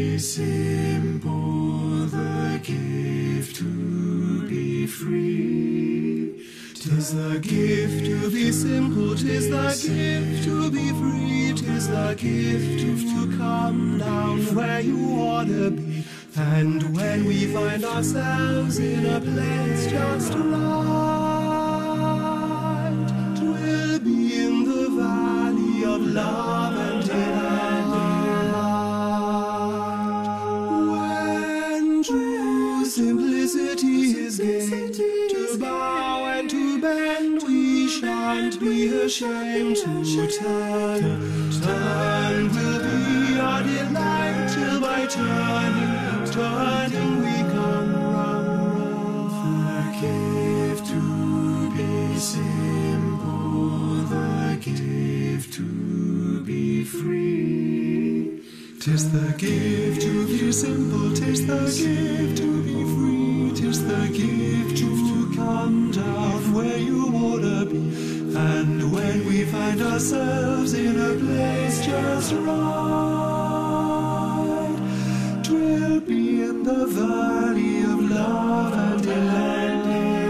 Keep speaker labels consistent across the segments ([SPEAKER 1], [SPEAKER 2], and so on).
[SPEAKER 1] simple, the gift to be free. 'Tis the gift to be simple, 'tis the gift to be free, 'tis the gift to come down where you ought to be. And when we find ourselves in a place just right, 'twill be in the valley of love and delight. When true simplicity is gained, to bow and to bend, we shan't be ashamed to turn. Turn will be our delight, till by turning we come round. The gift to be simple, the gift to be free. 'Tis the gift to be simple, 'tis the gift to be free, 'tis the gift to come down where you ought to be. And when we find ourselves in a place just right, 'twill be in the valley of love and delight.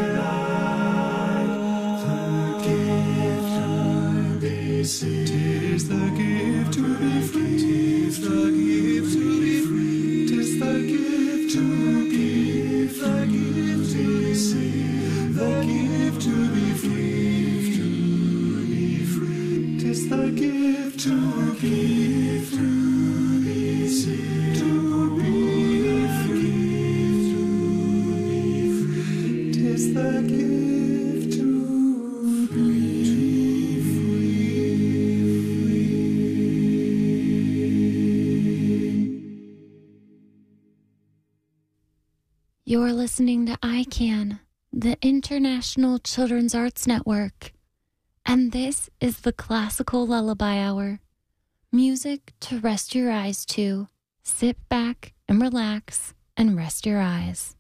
[SPEAKER 1] The gift to be simple, 'tis the gift to be free, 'tis the gift to be free, 'tis the gift to give, the gift to receive, the gift to be free, to be free. 'Tis the gift to give, to receive, to be free, to be free. 'Tis the gift to be
[SPEAKER 2] You're listening to ICANN, the International Children's Arts Network, and this is the Classical Lullaby Hour. Music to rest your eyes to. Sit back and relax and rest your eyes.